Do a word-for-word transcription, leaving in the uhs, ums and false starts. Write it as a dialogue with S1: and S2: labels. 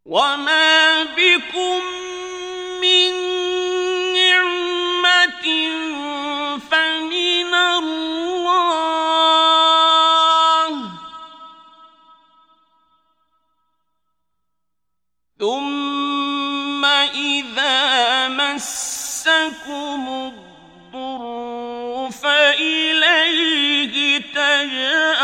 S1: وما بكم من نعمة فمن الله ثم إذا مسكم الضر فإليه تجأرون